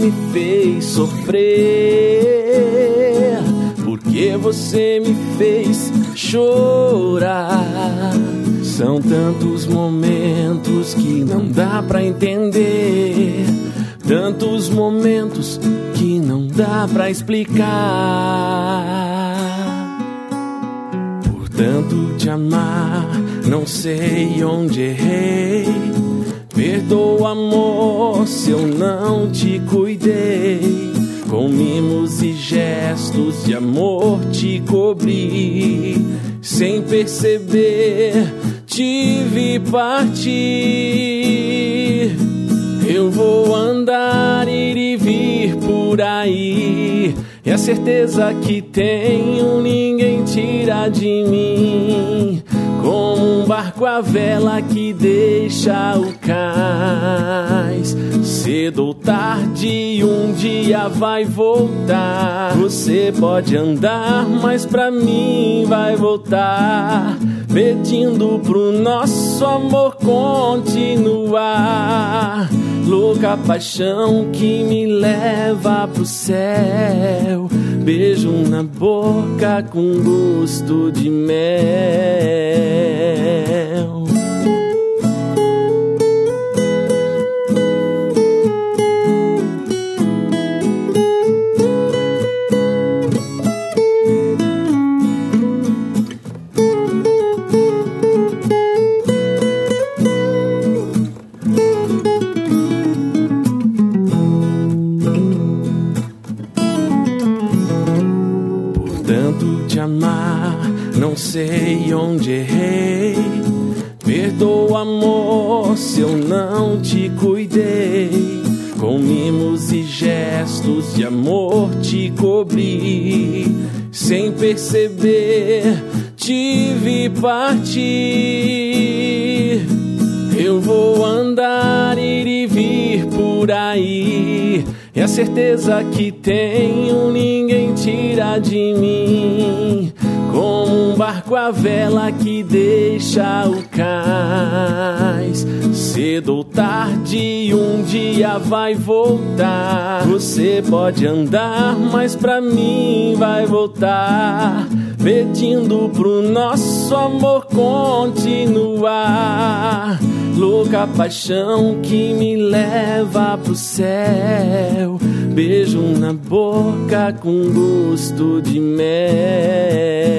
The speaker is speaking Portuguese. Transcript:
me fez sofrer, porque você me fez chorar. São tantos momentos que não dá pra entender, tantos momentos que não dá pra explicar. Por tanto te amar, não sei onde errei. Perdoa, amor, se eu não te cuidei. Com mimos e gestos de amor te cobri. Sem perceber, te vi partir. Eu vou andar, ir e vir por aí, e a certeza que tenho ninguém tira de mim. Como um barco à vela que deixa o cais, cedo ou tarde um dia vai voltar. Você pode andar, mas pra mim vai voltar, pedindo pro nosso amor continuar. Louca paixão que me leva pro céu, beijo na boca com gosto de mel. Não sei onde errei. Perdoa, amor, se eu não te cuidei. Com mimos e gestos de amor te cobri. Sem perceber, te vi partir. Eu vou andar, ir e vir por aí, e a certeza que tenho ninguém tira de mim. Como um barco à vela que deixa o cais, cedo ou tarde um dia vai voltar. Você pode andar, mas pra mim vai voltar, pedindo pro nosso amor continuar. Louca paixão que me leva pro céu, beijo na boca com gosto de mel.